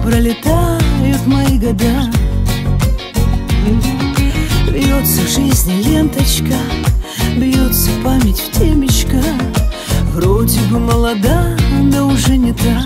пролетают мои года. Бьется в жизни ленточка, бьется память в темечко. Вроде бы молода, да уже не та.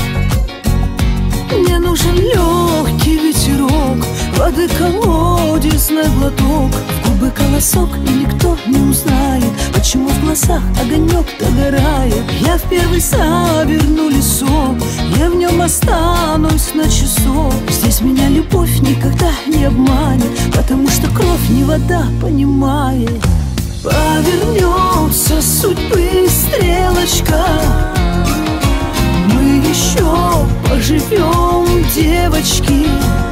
Мне нужен легкий ветерок, воды колодец на глоток. В губы колосок, и никто не узнает, почему в глазах огонек догорает. Я в первый саверну лесок, я в нем останусь на часок. Здесь меня любовь никогда не обманет, потому что кровь не вода понимает. Повернется судьбы стрелочка, мы еще поживем, девочки.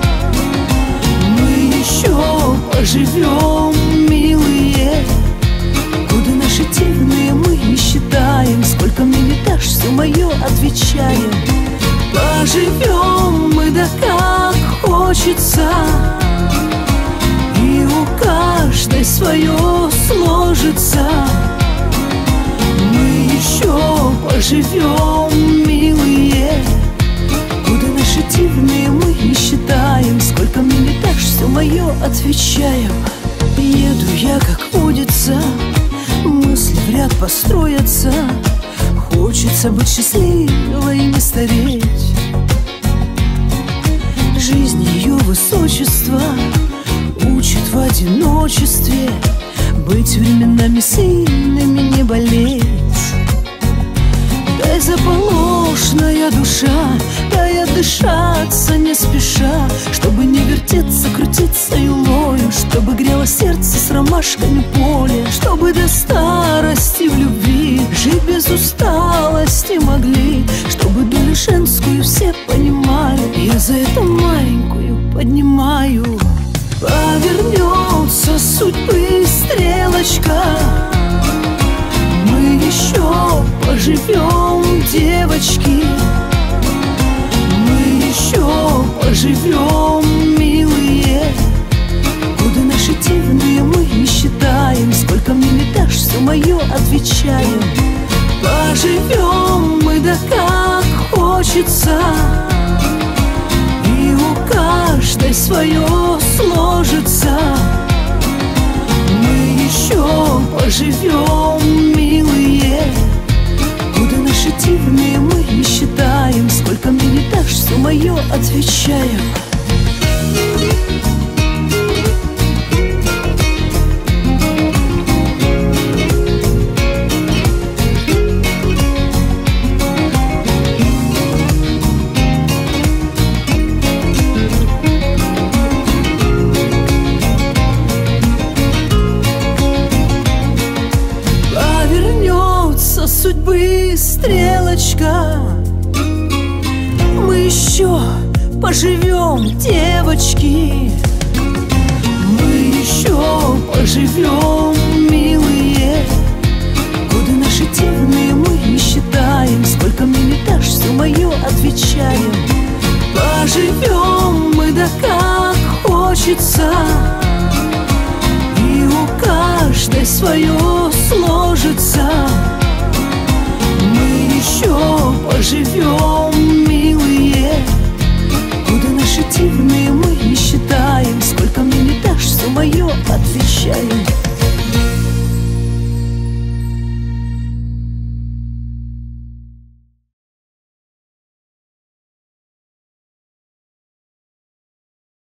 Мы еще поживем, милые. Годы наши дивные мы не считаем. Сколько мне не дашь, все мое отвечаем. Поживем мы, да как хочется, и у каждой свое сложится. Мы еще поживем, милые. Годы наши дивные мы не считаем. Сколько мне не дашь, все мое отвечаем. Еду я, как водится, мысли в ряд построятся. Хочется быть счастливой и не стареть. Жизнь ее высочества учит в одиночестве быть временами сильными, не болеть. Дай заполошная душа, дай отдышаться не спеша, чтобы не вертеться, крутиться юлою, чтобы грело сердце с ромашками поле, чтобы до старости в любви жить без усталости могли, чтобы долю женскую все понимали. Я за это маленькую поднимаю. Повернется судьбы стрелочка, мы еще поживем, девочки. Мы еще поживем, милые. Годы наши дивные мы не считаем. Сколько мне не дашь, все мое отвечаем. Поживем мы, да как хочется, и у каждой свое сложится. Мы еще поживем, милые. Годы наши дивные мы не считаем. Сколько мне не дашь, все мое отвечаем. Судьбы стрелочка, мы еще поживем, девочки. Мы еще поживем, милые. Годы наши дивные мы не считаем. Сколько мне не дашь, все мое отвечаем. Поживем мы, да как хочется, и у каждой свое сложится. Мы еще поживем, милые. Годы наши дивные мы не считаем. Сколько мне не дашь, все мое отвечаем.